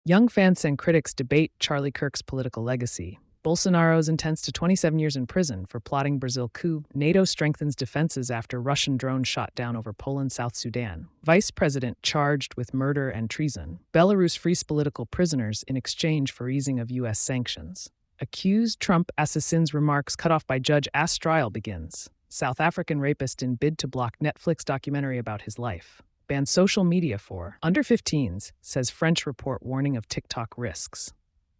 Young fans and critics debate Charlie Kirk's political legacy. Bolsonaro's sentenced to 27 years in prison for plotting Brazil coup. NATO strengthens defenses after Russian drone shot down over Poland, South Sudan. Vice president charged with murder and treason. Belarus frees political prisoners in exchange for easing of U.S. sanctions. Accused Trump assassins remarks cut off by judge as trial begins. South African rapist in bid to block Netflix documentary about his life. Bans social media for under 15s, says French report warning of TikTok risks.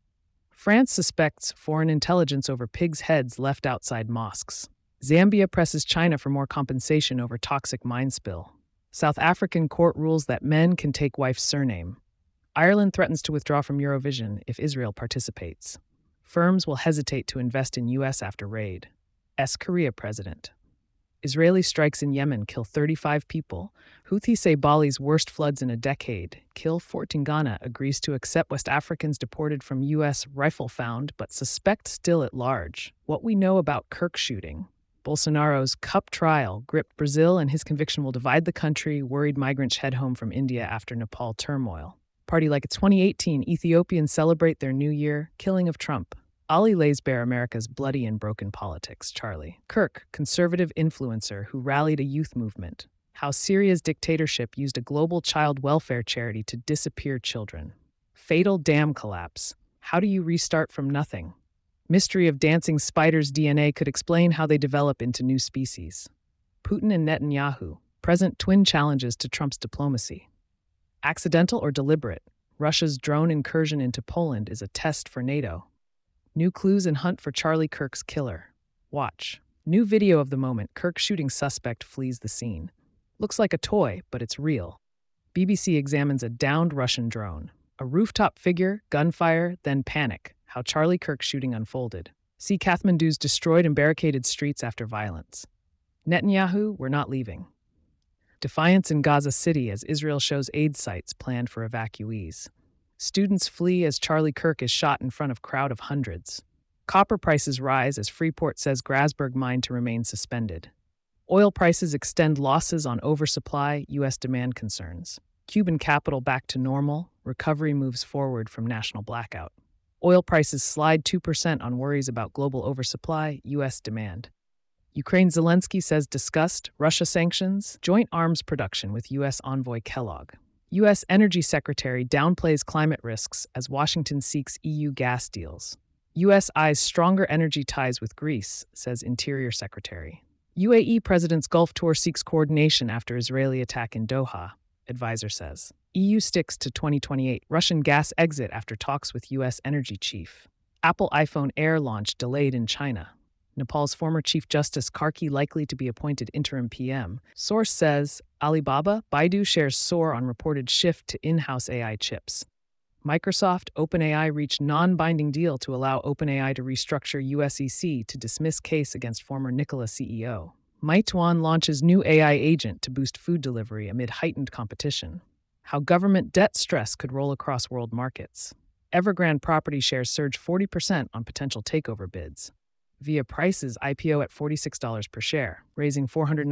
France suspects foreign intelligence over pigs' heads left outside mosques. Zambia presses China for more compensation over toxic mine spill. South African court rules that men can take wife's surname. Ireland threatens to withdraw from Eurovision if Israel participates. Firms will hesitate to invest in U.S. after raid. Korea president. Israeli strikes in Yemen kill 35 people. Houthis say Bali's worst floods in a decade. Kill 14. Ghana agrees to accept West Africans deported from U.S. Rifle found, but suspect still at large. What we know about Kirk shooting. Bolsonaro's cup trial gripped Brazil, and his conviction will divide the country. Worried migrants head home from India after Nepal turmoil. Party like it's 2018. Ethiopians celebrate their new year. Killing of Trump. Ali lays bare America's bloody and broken politics. Charlie Kirk, conservative influencer who rallied a youth movement. How Syria's dictatorship used a global child welfare charity to disappear children. Fatal dam collapse. How do you restart from nothing? Mystery of dancing spiders' DNA could explain how they develop into new species. Putin and Netanyahu. Present twin challenges to Trump's diplomacy. Accidental or deliberate? Russia's drone incursion into Poland is a test for NATO. New clues in hunt for Charlie Kirk's killer. Watch. New video of the moment Kirk shooting suspect flees the scene. Looks like a toy, but it's real. BBC examines a downed Russian drone. A rooftop figure, gunfire, then panic. How Charlie Kirk shooting unfolded. See Kathmandu's destroyed and barricaded streets after violence. Netanyahu, we're not leaving. Defiance in Gaza City as Israel shows aid sites planned for evacuees. Students flee as Charlie Kirk is shot in front of crowd of hundreds. Copper prices rise as Freeport says Grasberg mine to remain suspended. Oil prices extend losses on oversupply, U.S. demand concerns. Cuban capital back to normal, recovery moves forward from national blackout. Oil prices slide 2% on worries about global oversupply, U.S. demand. Ukraine Zelensky says discussed Russia sanctions, joint arms production with U.S. envoy Kellogg. U.S. Energy Secretary downplays climate risks as Washington seeks EU gas deals. U.S. eyes stronger energy ties with Greece, says Interior Secretary. UAE President's Gulf tour seeks coordination after Israeli attack in Doha, advisor says. EU sticks to 2028 Russian gas exit after talks with U.S. energy chief. Apple iPhone Air launch delayed in China. Nepal's former Chief Justice Karki likely to be appointed interim PM. Source says Alibaba, Baidu shares soar on reported shift to in-house AI chips. Microsoft, OpenAI reached non-binding deal to allow OpenAI to restructure USEC to dismiss case against former Nikola CEO. Meituan launches new AI agent to boost food delivery amid heightened competition. How government debt stress could roll across world markets. Evergrande property shares surge 40% on potential takeover bids. Via Price's IPO at $46 per share, raising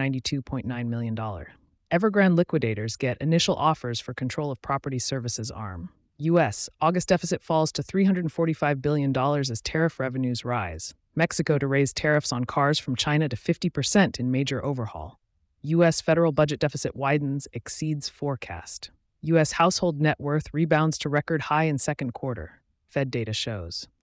$492.9 million. Evergrande liquidators get initial offers for control of property services arm. U.S. August deficit falls to $345 billion as tariff revenues rise. Mexico to raise tariffs on cars from China to 50% in major overhaul. U.S. federal budget deficit widens, exceeds forecast. U.S. household net worth rebounds to record high in second quarter. Fed data shows.